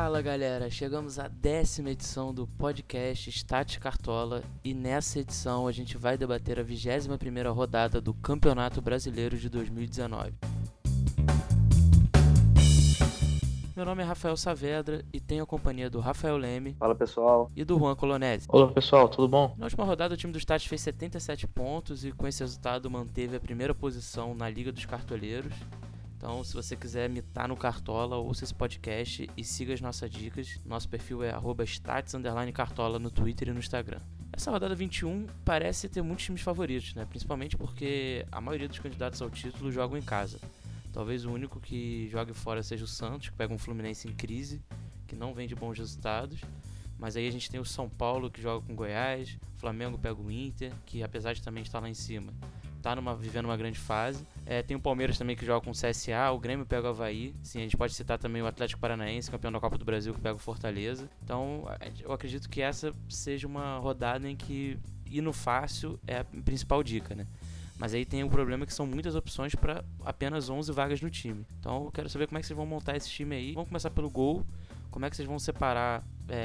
Fala galera, chegamos à 10ª edição do podcast Stats Cartola e nessa edição a gente vai debater a 21ª rodada do Campeonato Brasileiro de 2019. Meu nome é Rafael Saavedra e tenho a companhia do Rafael Leme. Fala pessoal. E do Juan Colonese. Olá pessoal, tudo bom? Na última rodada o time do Stats fez 77 pontos e com esse resultado manteve a primeira posição na Liga dos Cartoleiros. Então, se você quiser mitar no Cartola, ouça esse podcast e siga as nossas dicas. Nosso perfil é @stats_cartola no Twitter e no Instagram. Essa rodada 21 parece ter muitos times favoritos, né? Principalmente porque a maioria dos candidatos ao título jogam em casa. Talvez o único que jogue fora seja o Santos, que pega um Fluminense em crise, que não vem de bons resultados. Mas aí a gente tem o São Paulo, que joga com o Goiás, o Flamengo pega o Inter, que apesar de também estar lá em cima, tá vivendo uma grande fase. Tem o Palmeiras também que joga com o CSA, o Grêmio pega o Avaí. Sim, a gente pode citar também o Atlético Paranaense, campeão da Copa do Brasil, que pega o Fortaleza. Então, eu acredito que essa seja uma rodada em que ir no fácil é a principal dica, né? Mas aí tem o problema que são muitas opções para apenas 11 vagas no time. Então, eu quero saber como é que vocês vão montar esse time aí. Vamos começar pelo gol. Como é que vocês vão separar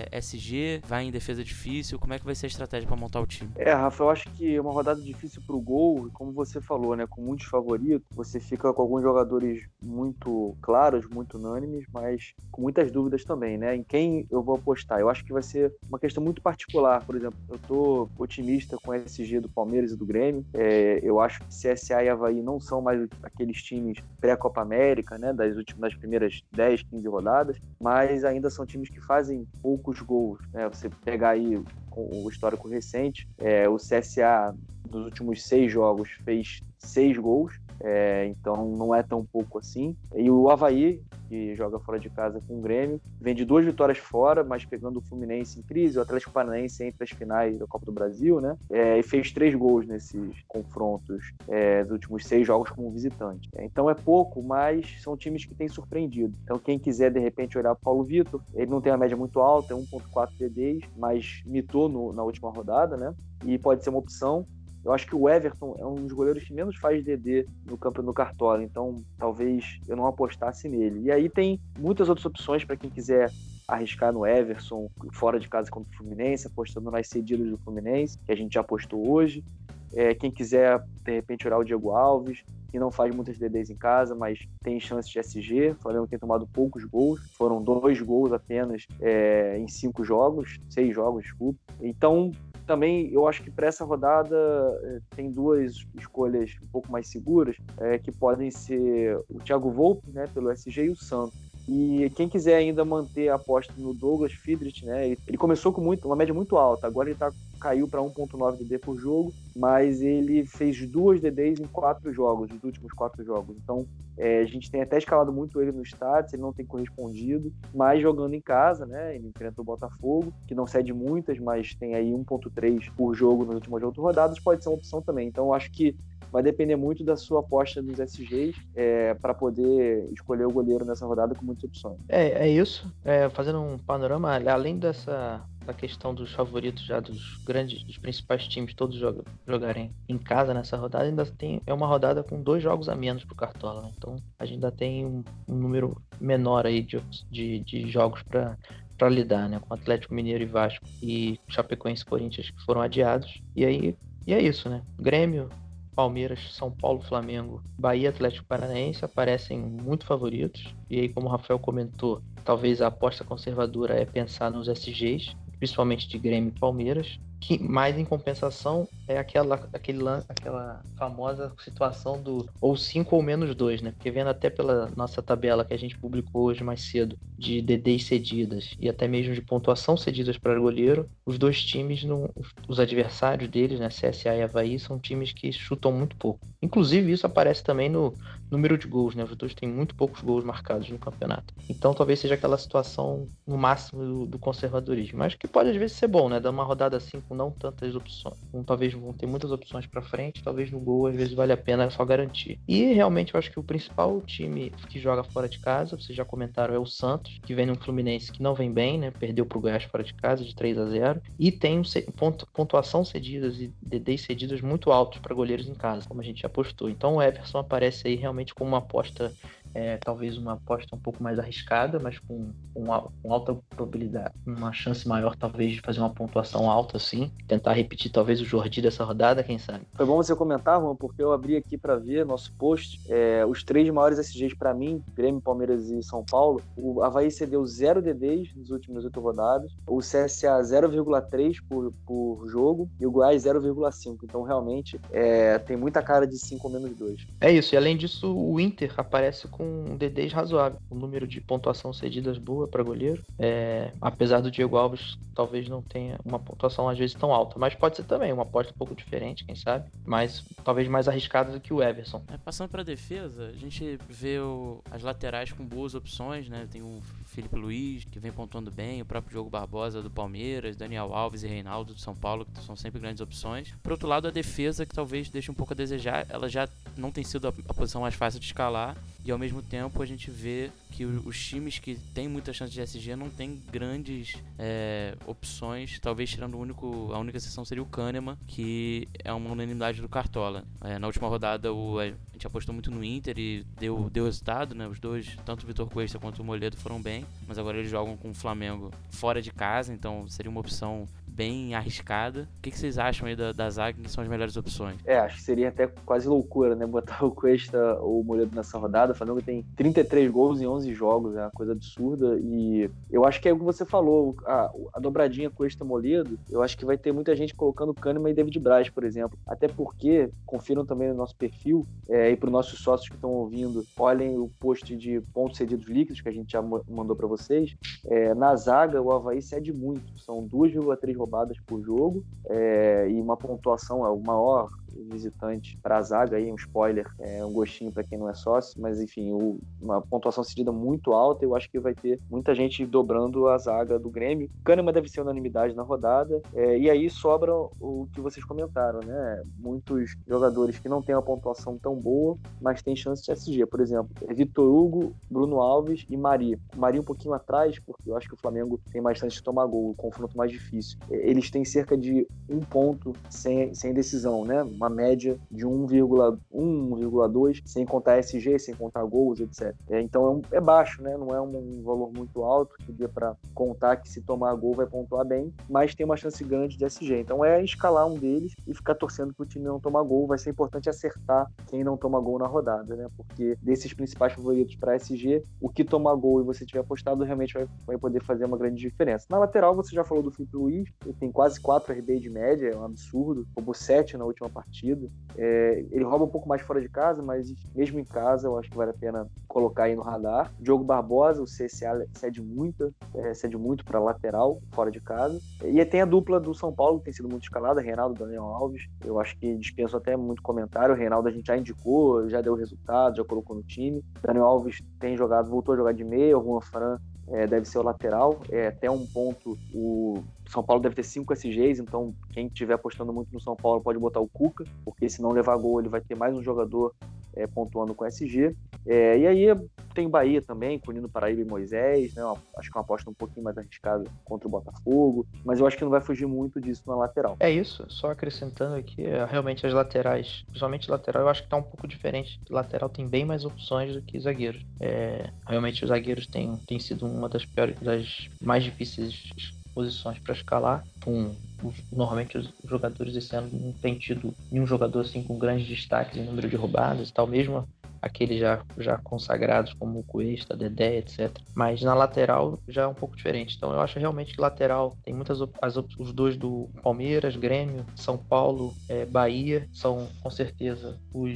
SG, vai em defesa difícil, como é que vai ser a estratégia para montar o time? Rafa, eu acho que é uma rodada difícil pro gol, como você falou, né, com muitos favoritos, você fica com alguns jogadores muito claros, muito unânimes, mas com muitas dúvidas também, né, em quem eu vou apostar. Eu acho que vai ser uma questão muito particular. Por exemplo, eu tô otimista com o SG do Palmeiras e do Grêmio. Eu acho que CSA e Avaí não são mais aqueles times pré-Copa América, né, das primeiras 10, 15 rodadas, mas ainda são times que fazem poucos gols, né? Você pegar aí o histórico recente, o CSA nos últimos 6 jogos fez 6 gols, então não é tão pouco assim. E o Avaí, que joga fora de casa com o Grêmio, vem de 2 vitórias fora, mas pegando o Fluminense em crise, o Atlético Paranaense entre as finais da Copa do Brasil, né? E fez 3 gols nesses confrontos dos últimos 6 jogos como visitante. Então é pouco, mas são times que têm surpreendido. Então quem quiser de repente olhar para o Paulo Vitor, ele não tem uma média muito alta, é 1.4 TDs, mas mitou na última rodada, né? E pode ser uma opção. Eu acho que o Everton é um dos goleiros que menos faz DD no campo no Cartola, então talvez eu não apostasse nele. E aí tem muitas outras opções para quem quiser arriscar no Everson, fora de casa contra o Fluminense, apostando nas cedidas do Fluminense, que a gente já apostou hoje. Quem quiser, de repente, olhar o Diego Alves, que não faz muitas DDs em casa, mas tem chance de SG. O Flamengo tem tomado poucos gols, foram 2 gols apenas em 6 jogos, desculpa. Então, também eu acho que para essa rodada tem 2 escolhas um pouco mais seguras, que podem ser o Thiago Volpi, né, pelo SG, e o Santos. E quem quiser ainda manter a aposta no Douglas Friedrich, né, ele começou com uma média muito alta, agora ele caiu para 1.9 DD por jogo, mas ele fez 2 DDs em 4 jogos, nos últimos 4 jogos. Então, a gente tem até escalado muito ele no stats, ele não tem correspondido, mas jogando em casa, né, ele enfrenta o Botafogo, que não cede muitas, mas tem aí 1.3 por jogo nas últimas 8 rodadas, pode ser uma opção também. Então, eu acho que vai depender muito da sua aposta nos SGs para poder escolher o goleiro nessa rodada com muitas opções. É isso. Fazendo um panorama, além da questão dos favoritos já dos principais times todos jogarem em casa nessa rodada, ainda é uma rodada com 2 jogos a menos pro Cartola, né? Então a gente ainda tem um número menor aí de jogos para lidar, né? Com Atlético Mineiro e Vasco e Chapecoense e Corinthians, que foram adiados. E é isso, né? Grêmio, Palmeiras, São Paulo, Flamengo, Bahia, Atlético Paranaense aparecem muito favoritos. E aí, como o Rafael comentou, talvez a aposta conservadora é pensar nos SGs, principalmente de Grêmio e Palmeiras, que mais em compensação é aquela famosa situação do ou 5 ou menos 2, né? Porque vendo até pela nossa tabela que a gente publicou hoje mais cedo, de DDs cedidas e até mesmo de pontuação cedidas para goleiro, os 2 times, os adversários deles, né, CSA e Avaí, são times que chutam muito pouco. Inclusive isso aparece também no número de gols, né? Os 2 têm muito poucos gols marcados no campeonato. Então talvez seja aquela situação no máximo do conservadorismo, mas que pode às vezes ser bom, né? Dar uma rodada assim com não tantas opções, talvez vão ter muitas opções para frente, talvez no gol às vezes vale a pena só garantir. E realmente eu acho que o principal time que joga fora de casa, vocês já comentaram, é o Santos, que vem num Fluminense que não vem bem, né? Perdeu pro Goiás fora de casa de 3-0 e tem pontuação cedidas e DDs cedidas muito altos para goleiros em casa, como a gente já apostou. Então o Everson aparece aí realmente como uma aposta talvez uma aposta um pouco mais arriscada, mas com alta probabilidade, uma chance maior talvez de fazer uma pontuação alta, assim, tentar repetir talvez o Jordi dessa rodada, quem sabe. Foi bom você comentar, Juan, porque eu abri aqui para ver nosso post, os 3 maiores SGs para mim, Grêmio, Palmeiras e São Paulo. O Avaí cedeu 0 DDs nas últimas 8 rodadas, o CSA 0,3 por jogo e o Goiás 0,5. Então realmente tem muita cara de 5 ou menos 2. É isso, e além disso o Inter aparece com DDs razoável, o número de pontuação cedidas boa para goleiro, apesar do Diego Alves talvez não tenha uma pontuação às vezes tão alta, mas pode ser também uma aposta um pouco diferente, quem sabe, mas talvez mais arriscada do que o Everson. Passando para a defesa, a gente vê as laterais com boas opções, né? Tem o Felipe Luiz, que vem pontuando bem, o próprio Diogo Barbosa do Palmeiras, Daniel Alves e Reinaldo do São Paulo, que são sempre grandes opções. Por outro lado, a defesa, que talvez deixe um pouco a desejar, ela já não tem sido a posição mais fácil de escalar, e ao mesmo tempo a gente vê que os times que têm muita chance de SG não tem grandes opções, talvez tirando a única exceção seria o Kahneman, que é uma unanimidade do Cartola. Na última rodada a gente apostou muito no Inter e deu resultado, né? Os dois, tanto o Vitor Cuesta quanto o Moledo foram bem, mas agora eles jogam com o Flamengo fora de casa, então seria uma opção bem arriscada. O que vocês acham aí da zaga, que são as melhores opções? Acho que seria até quase loucura, né? Botar o Cuesta ou o Moledo nessa rodada. O Flamengo tem 33 gols em 11 jogos, é uma coisa absurda. E eu acho que é o que você falou, a dobradinha Cuesta-Moledo, eu acho que vai ter muita gente colocando Kahneman e David Braz, por exemplo. Até porque, confiram também no nosso perfil, e para os nossos sócios que estão ouvindo, olhem o post de pontos cedidos líquidos que a gente já mandou para vocês. Na zaga, o Avaí cede muito. São 2,3 roubadas por jogo, e uma pontuação, o maior visitante para a zaga, aí um spoiler, um gostinho para quem não é sócio, mas enfim, uma pontuação cedida muito alta. Eu acho que vai ter muita gente dobrando a zaga do Grêmio. Kahneman deve ser unanimidade na rodada, e aí sobra o que vocês comentaram, né? Muitos jogadores que não têm uma pontuação tão boa, mas têm chance de SG, por exemplo, Vitor Hugo, Bruno Alves e Mari um pouquinho atrás, porque eu acho que o Flamengo tem mais chance de tomar gol, o confronto mais difícil. Eles têm cerca de 1 ponto sem decisão, né? Uma média de 1,2, sem contar SG, sem contar gols, etc. Então é baixo, né? Não é um valor muito alto, que dê para contar que se tomar gol vai pontuar bem, mas tem uma chance grande de SG. Então escalar um deles e ficar torcendo para o time não tomar gol. Vai ser importante acertar quem não toma gol na rodada, né? Porque desses principais favoritos para SG, o que tomar gol e você tiver apostado realmente vai poder fazer uma grande diferença. Na lateral, você já falou do Felipe Luiz, ele tem quase 4 RB de média, é um absurdo, roubou 7 na última partida. Ele rouba um pouco mais fora de casa, mas mesmo em casa eu acho que vale a pena colocar aí no radar. Diogo Barbosa, o CSA cede muito para lateral, fora de casa. E tem a dupla do São Paulo, que tem sido muito escalada, Reinaldo e Daniel Alves. Eu acho que dispenso até muito comentário. O Reinaldo a gente já indicou, já deu resultado, já colocou no time. Daniel Alves voltou a jogar de meia, o Juan Fran deve ser o lateral. Até um ponto, o São Paulo deve ter 5 SGs, então quem estiver apostando muito no São Paulo pode botar o Cuca, porque se não levar gol ele vai ter mais um jogador pontuando com SG. E aí tem o Bahia também, com o Nino Paraíba e Moisés, né? Acho que é uma aposta um pouquinho mais arriscada contra o Botafogo, mas eu acho que não vai fugir muito disso na lateral. É isso, só acrescentando aqui, realmente as laterais, principalmente lateral, eu acho que tá um pouco diferente. Lateral tem bem mais opções do que zagueiros. Realmente os zagueiros têm sido uma das mais difíceis posições para escalar. Normalmente os jogadores esse ano não tem tido nenhum jogador assim com grandes destaques em número de roubadas e tal, mesmo aqueles já consagrados como o Cuesta, Dedé, etc. Mas na lateral já é um pouco diferente. Então eu acho realmente que lateral tem muitas os dois do Palmeiras, Grêmio, São Paulo, Bahia, são com certeza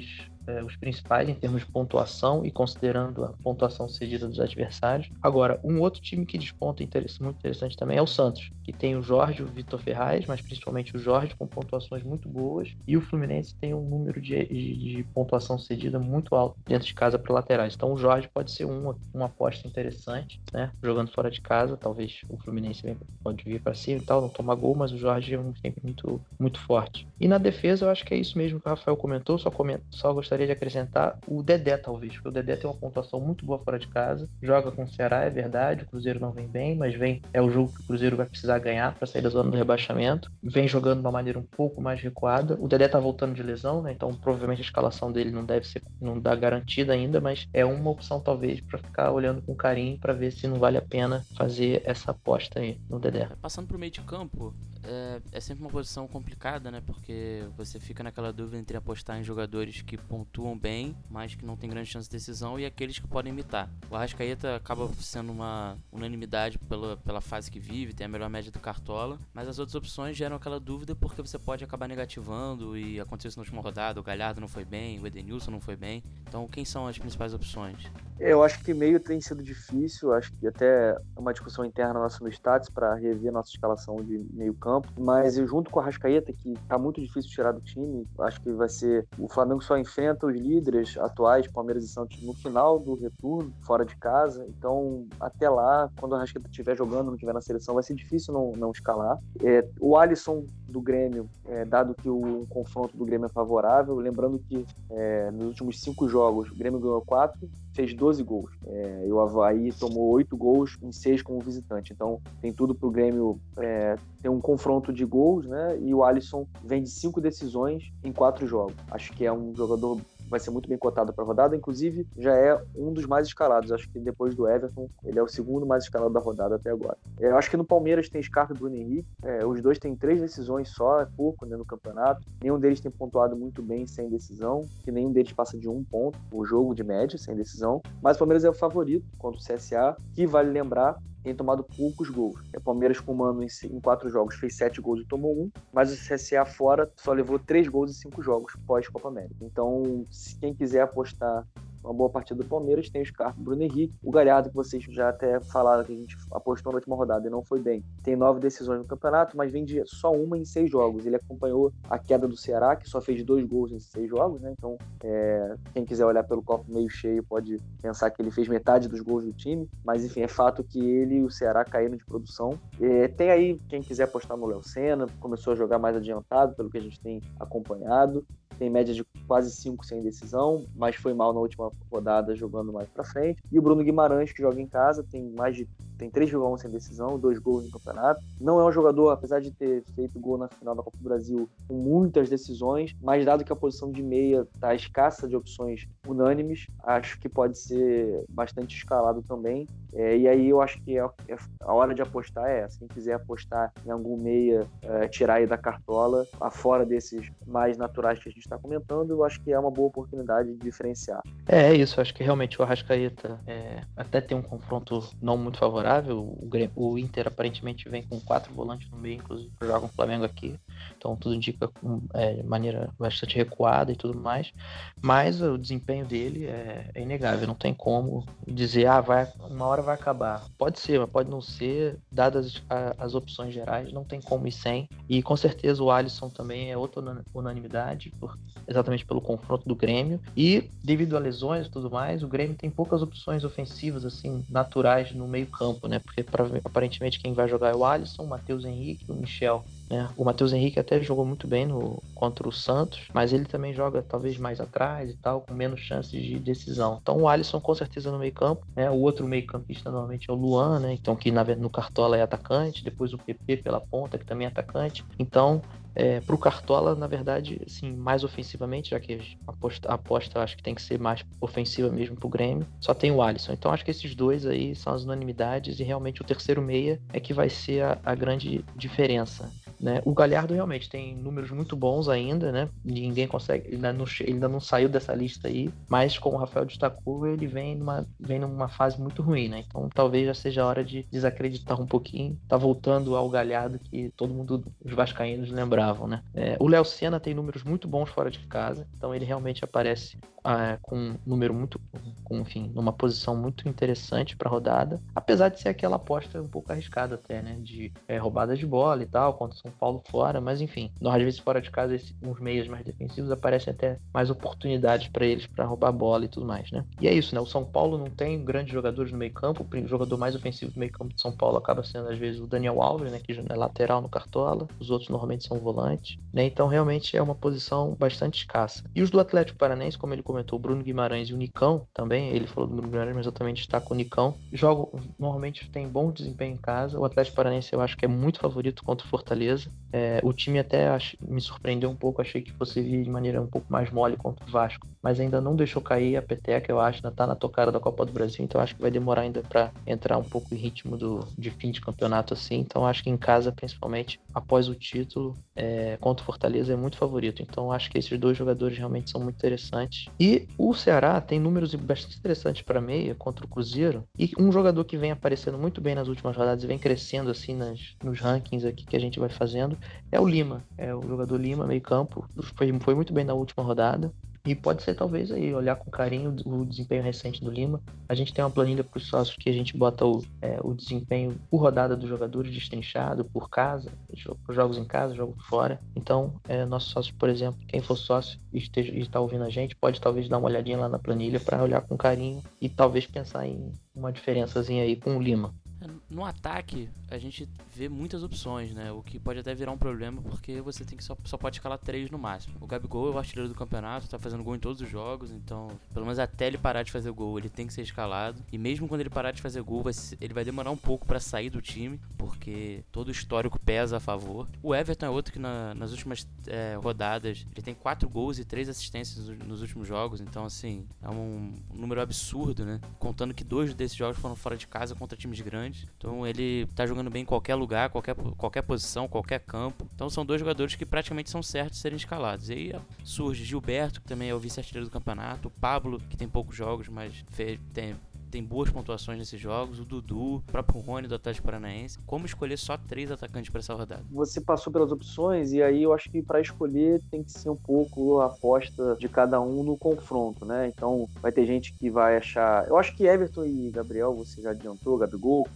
os principais em termos de pontuação e considerando a pontuação cedida dos adversários. Agora, um outro time que desponta muito interessante também é o Santos, que tem o Jorge, o Vitor Ferraz, mas principalmente o Jorge com pontuações muito boas, e o Fluminense tem um número de pontuação cedida muito alto dentro de casa para laterais. Então o Jorge pode ser uma aposta interessante, né? Jogando fora de casa, talvez o Fluminense pode vir para cima e tal, não toma gol, mas o Jorge é sempre muito, muito forte. E na defesa eu acho que é isso mesmo que o Rafael comentou, só gostaria gostaria de acrescentar o Dedé, talvez, porque o Dedé tem uma pontuação muito boa fora de casa, joga com o Ceará, é verdade, o Cruzeiro não vem bem, mas é o jogo que o Cruzeiro vai precisar ganhar para sair da zona do rebaixamento, vem jogando de uma maneira um pouco mais recuada, o Dedé tá voltando de lesão, né, então provavelmente a escalação dele não dá garantida ainda, mas é uma opção talvez para ficar olhando com carinho para ver se não vale a pena fazer essa aposta aí no Dedé. Passando pro meio de campo, é sempre uma posição complicada, né? Porque você fica naquela dúvida entre apostar em jogadores que pontuam bem, mas que não tem grande chance de decisão, e aqueles que podem imitar. O Arrascaeta acaba sendo uma unanimidade pela fase que vive, tem a melhor média do Cartola, mas as outras opções geram aquela dúvida porque você pode acabar negativando, e aconteceu isso na última rodada, o Galhardo não foi bem, o Edenilson não foi bem. Então, quem são as principais opções? Eu acho que meio tem sido difícil, acho que até uma discussão interna nossa no Stats para rever nossa escalação de meio campo, mas eu junto com o Arrascaeta, que tá muito difícil tirar do time, acho que vai ser, o Flamengo só enfrenta os líderes atuais, Palmeiras e Santos, no final do retorno, fora de casa, então até lá, quando o Arrascaeta estiver jogando, não estiver na seleção, vai ser difícil não escalar. O Alisson do Grêmio, dado que o confronto do Grêmio é favorável, lembrando que nos últimos 5 jogos, o Grêmio ganhou 4, fez 12 gols. E o Avaí tomou 8 gols em 6 como visitante. Então, tem tudo pro Grêmio ter um confronto de gols, né? E o Alisson vem de 5 decisões em 4 jogos. Acho que é um jogador vai ser muito bem cotado para a rodada, inclusive já é um dos mais escalados, acho que depois do Everton, ele é o segundo mais escalado da rodada até agora. Eu acho que no Palmeiras tem Scarpa e Bruno Henrique, os dois têm 3 decisões só, é pouco, né, no campeonato, nenhum deles tem pontuado muito bem sem decisão, que nenhum deles passa de 1 ponto, o jogo de média sem decisão, mas o Palmeiras é o favorito contra o CSA, que vale lembrar, tem tomado poucos gols. O Palmeiras com o Mano em 4 jogos fez 7 gols e tomou 1, mas o CSA fora só levou 3 gols em 5 jogos pós-Copa América. Então, se quem quiser apostar uma boa partida do Palmeiras, tem o Scarpa, Bruno Henrique, o Galhardo, que vocês já até falaram que a gente apostou na última rodada e não foi bem. Tem 9 decisões no campeonato, mas vem de só uma em 6 jogos. Ele acompanhou a queda do Ceará, que só fez 2 gols em 6 jogos, né? Então, quem quiser olhar pelo copo meio cheio pode pensar que ele fez metade dos gols do time, mas enfim, é fato que ele e o Ceará caíram de produção. Tem aí, quem quiser apostar no Léo Senna, começou a jogar mais adiantado, pelo que a gente tem acompanhado. Tem média de quase 5 sem decisão, mas foi mal na última rodada jogando mais pra frente. E o Bruno Guimarães, que joga em casa, tem 3,1 sem decisão, 2 gols no campeonato. Não é um jogador, apesar de ter feito gol na final da Copa do Brasil, com muitas decisões, mas dado que a posição de meia está escassa de opções unânimes, acho que pode ser bastante escalado também. E aí eu acho que a hora de apostar é essa. Quem quiser apostar em algum meia, tirar aí da cartola, afora desses mais naturais que a gente está comentando, eu acho que é uma boa oportunidade de diferenciar. É isso, acho que realmente o Arrascaeta até tem um confronto não muito favorável. O Inter aparentemente vem com 4 volantes no meio, inclusive joga com o Flamengo aqui, então tudo indica de maneira bastante recuada e tudo mais, mas o desempenho dele é inegável, não tem como dizer, uma hora vai acabar. Pode ser, mas pode não ser, dadas as opções gerais, não tem como ir sem, e com certeza o Alisson também é outra unanimidade, exatamente pelo confronto do Grêmio, e devido a lesões e tudo mais, o Grêmio tem poucas opções ofensivas assim, naturais no meio campo, né, porque aparentemente quem vai jogar é o Alisson, o Matheus Henrique e o Michel. O Matheus Henrique até jogou muito bem contra o Santos, mas ele também joga talvez mais atrás e tal, com menos chances de decisão. Então o Alisson com certeza no meio campo, né? O outro meio campista normalmente é o Luan, né? Então que no Cartola é atacante, depois o PP pela ponta, que também é atacante. Então pro Cartola, na verdade, assim, mais ofensivamente, já que a aposta acho que tem que ser mais ofensiva mesmo pro Grêmio, só tem o Alisson. Então acho que esses dois aí são as unanimidades e realmente o terceiro meia é que vai ser a grande diferença. Né? O Galhardo realmente tem números muito bons ainda, né? Ninguém consegue, ele ainda não saiu dessa lista aí, mas como o Rafael destacou, ele vem numa fase muito ruim, né? Então talvez já seja a hora de desacreditar um pouquinho, tá voltando ao Galhardo que todo mundo, os vascaínos lembravam, né? O Léo Senna tem números muito bons fora de casa, então ele realmente aparece com um número muito enfim, numa posição muito interessante para a rodada, apesar de ser aquela aposta um pouco arriscada até, né, de roubada de bola e tal, contra o São Paulo fora, mas enfim, às vezes fora de casa, uns meios mais defensivos aparecem até mais oportunidades para eles para roubar a bola e tudo mais, né? E é isso, né? O São Paulo não tem grandes jogadores no meio campo, o jogador mais ofensivo do meio campo de São Paulo acaba sendo às vezes o Daniel Alves, né, que é lateral no Cartola, os outros normalmente são volantes, né? Então realmente é uma posição bastante escassa. E os do Atlético Paranaense, como ele comentou, o Bruno Guimarães e o Nicão também, ele falou do Bruno Guimarães, mas eu também destaco o Nicão, normalmente tem bom desempenho em casa. O Atlético Paranaense eu acho que é muito favorito contra o Fortaleza. O time até me surpreendeu um pouco, achei que fosse vir de maneira um pouco mais mole contra o Vasco, mas ainda não deixou cair a peteca, eu acho, ainda tá na tocada da Copa do Brasil, então acho que vai demorar ainda para entrar um pouco em ritmo de fim de campeonato assim, então acho que em casa, principalmente após o título, contra o Fortaleza é muito favorito, então acho que esses dois jogadores realmente são muito interessantes. E o Ceará tem números bastante interessantes para meia contra o Cruzeiro, e um jogador que vem aparecendo muito bem nas últimas rodadas e vem crescendo assim nos rankings aqui que a gente vai fazendo é o Lima, o jogador Lima, meio campo, foi muito bem na última rodada. E pode ser talvez aí, olhar com carinho o desempenho recente do Lima. A gente tem uma planilha para os sócios que a gente bota o desempenho por rodada dos jogadores destrinchado, por casa, jogos em casa, jogos fora. Então, nossos sócios, por exemplo, quem for sócio e está ouvindo a gente, pode talvez dar uma olhadinha lá na planilha para olhar com carinho e talvez pensar em uma diferençazinha aí com o Lima. No ataque, a gente vê muitas opções, né? O que pode até virar um problema, porque você tem que só pode escalar 3 no máximo. O Gabigol é o artilheiro do campeonato, tá fazendo gol em todos os jogos, então, pelo menos até ele parar de fazer gol, ele tem que ser escalado. E mesmo quando ele parar de fazer gol, ele vai demorar um pouco pra sair do time, porque todo o histórico pesa a favor. O Everton é outro que nas últimas rodadas, ele tem 4 gols e 3 assistências nos últimos jogos, então, assim, é um número absurdo, né? Contando que 2 desses jogos foram fora de casa contra times grandes. Então ele tá jogando bem em qualquer lugar, qualquer posição, qualquer campo. Então são 2 jogadores que praticamente são certos de serem escalados. E aí surge Gilberto, que também é o vice-artilheiro do campeonato, o Pablo, que tem poucos jogos, mas tem boas pontuações nesses jogos, o Dudu, o próprio Rony do Atlético Paranaense. Como escolher só 3 atacantes para essa rodada? Você passou pelas opções e aí eu acho que para escolher tem que ser um pouco a aposta de cada um no confronto, né? Então vai ter gente que vai achar... Eu acho que Everton e Gabriel, você já adiantou, Gabigol,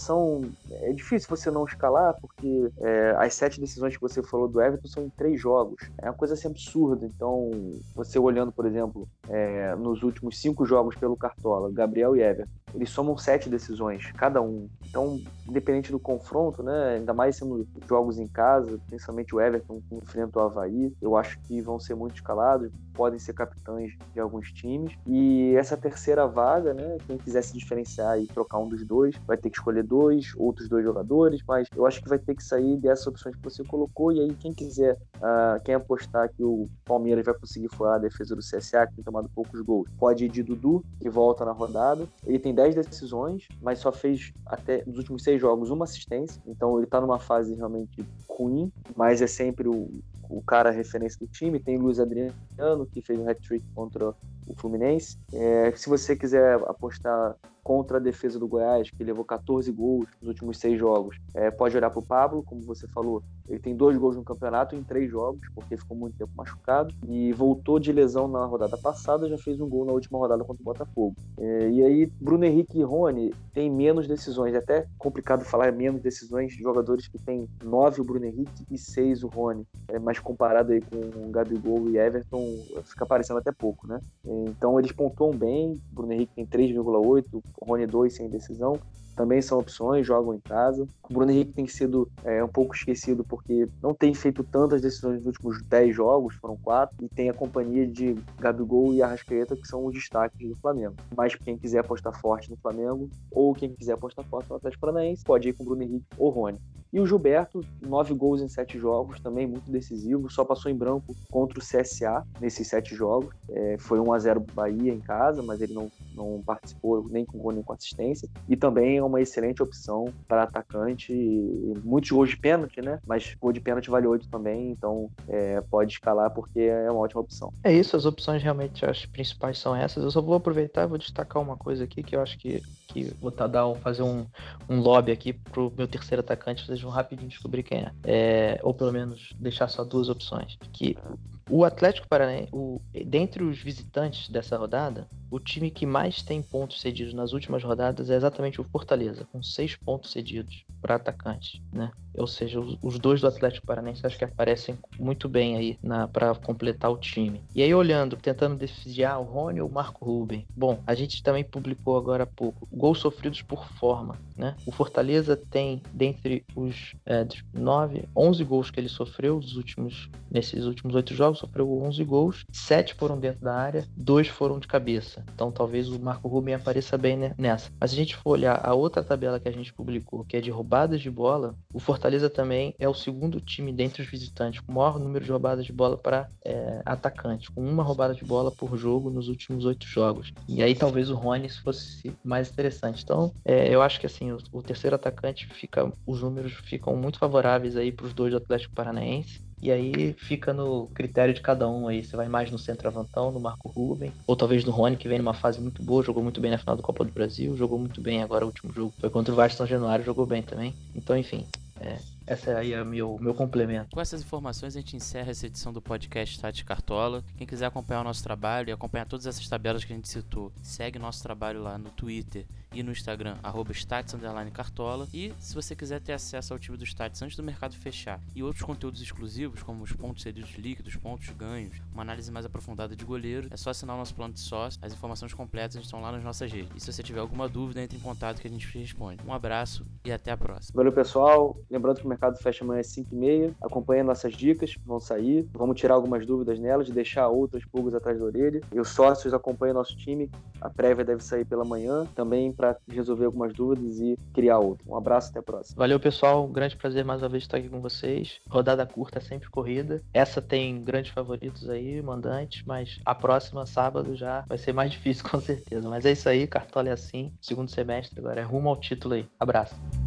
é difícil você não escalar porque as 7 decisões que você falou do Everton são em 3 jogos. É uma coisa assim absurda. Então você olhando, por exemplo, nos últimos 5 jogos pelo Cartola, Gabriel e Everton, eles somam 7 decisões, cada um. Então, independente do confronto, né, ainda mais sendo jogos em casa, principalmente o Everton que enfrenta o Avaí, eu acho que vão ser muito escalados, podem ser capitães de alguns times. E essa terceira vaga, né, quem quiser se diferenciar e trocar um dos 2, vai ter que escolher outros 2 jogadores, mas eu acho que vai ter que sair dessas opções que você colocou. E aí, quem quiser, quem apostar que o Palmeiras vai conseguir furar a defesa do CSA, que tem tomado poucos gols, pode ir de Dudu, que volta na rodada. Ele tem 10 decisões, mas só fez até nos últimos 6 jogos uma assistência, então ele tá numa fase realmente ruim, mas é sempre o cara referência do time. Tem o Luiz Adriano, que fez um hat-trick contra o Fluminense. Se você quiser apostar contra a defesa do Goiás, que levou 14 gols nos últimos 6 jogos, pode olhar para o Pablo, como você falou, ele tem 2 gols no campeonato em 3 jogos, porque ficou muito tempo machucado, e voltou de lesão na rodada passada, já fez um gol na última rodada contra o Botafogo. E aí, Bruno Henrique e Rony tem menos decisões, é até complicado falar menos decisões de jogadores que tem 9 o Bruno Henrique e 6 o Rony, mas comparado aí com o Gabigol e Everton, fica parecendo até pouco, né? Então eles pontuam bem, o Bruno Henrique tem 3,8, o Rony 2 sem decisão, também são opções, jogam em casa. O Bruno Henrique tem sido um pouco esquecido porque não tem feito tantas decisões nos últimos 10 jogos, foram 4, e tem a companhia de Gabigol e Arrascaeta, que são os destaques do Flamengo. Mas quem quiser apostar forte no Flamengo, ou quem quiser apostar forte no Atlético Paranaense, pode ir com o Bruno Henrique ou Rony. E o Gilberto, 9 gols em 7 jogos, também muito decisivo, só passou em branco contra o CSA nesses 7 jogos. Foi 1-0 Bahia em casa, mas ele não participou nem com gol nem com assistência. E também é uma excelente opção para atacante. Muitos gols de pênalti, né? Mas gol de pênalti vale 8 também, então pode escalar porque é uma ótima opção. É isso, as opções realmente as principais são essas. Eu só vou aproveitar e vou destacar uma coisa aqui que eu acho que vou fazer um lobby aqui pro meu terceiro atacante, vocês vão rapidinho descobrir quem é. Ou pelo menos deixar só 2 opções. Que o Atlético Paranaense, dentre os visitantes dessa rodada, o time que mais tem pontos cedidos nas últimas rodadas é exatamente o Fortaleza, com 6 pontos cedidos para atacantes, né? Ou seja, os dois do Atlético Paranaense acho que aparecem muito bem aí para completar o time. E aí olhando, tentando decidir o Rony ou o Marco Ruben. Bom, a gente também publicou agora há pouco gols sofridos por forma, né? O Fortaleza tem, dentre os 11 gols que ele sofreu nesses últimos 8 jogos, sofreu 11 gols, 7 foram dentro da área, 2 foram de cabeça. Então talvez o Marco Ruben apareça bem nessa. Mas se a gente for olhar a outra tabela que a gente publicou, que é de roubadas de bola, o Fortaleza também é o segundo time dentre os visitantes com o maior número de roubadas de bola para atacante, com uma roubada de bola por jogo nos últimos 8 jogos. E aí talvez o Rony fosse mais interessante. Então eu acho que assim, o terceiro atacante os números ficam muito favoráveis aí para os dois do Atlético Paranaense. E aí fica no critério de cada um aí. Você vai mais no centroavantão, no Marco Ruben, ou talvez no Rony, que vem numa fase muito boa, jogou muito bem na final da Copa do Brasil, jogou muito bem agora o último jogo. Foi contra o Vasco São Januário, jogou bem também. Então, enfim, essa aí é o meu complemento. Com essas informações a gente encerra essa edição do podcast Stats Cartola. Quem quiser acompanhar o nosso trabalho e acompanhar todas essas tabelas que a gente citou, segue nosso trabalho lá no Twitter e no Instagram, @stats_cartola. E se você quiser ter acesso ao time do Stats antes do mercado fechar e outros conteúdos exclusivos, como os pontos cedidos líquidos, pontos ganhos, uma análise mais aprofundada de goleiro, é só assinar o nosso plano de sócio. As informações completas estão lá nas nossas redes. E se você tiver alguma dúvida, entre em contato que a gente responde. Um abraço e até a próxima. Valeu, pessoal. Lembrando que o mercado fecha amanhã às 5h30. Acompanhe nossas dicas que vão sair. Vamos tirar algumas dúvidas nelas, deixar outras pulgas atrás da orelha. E os sócios acompanhem nosso time. A prévia deve sair pela manhã, também para resolver algumas dúvidas e criar outra. Um abraço, até a próxima. Valeu, pessoal. Um grande prazer mais uma vez estar aqui com vocês. Rodada curta, sempre corrida. Essa tem grandes favoritos aí, mandantes, mas a próxima, sábado, já vai ser mais difícil, com certeza. Mas é isso aí, Cartola é assim. Segundo semestre agora é rumo ao título aí. Abraço.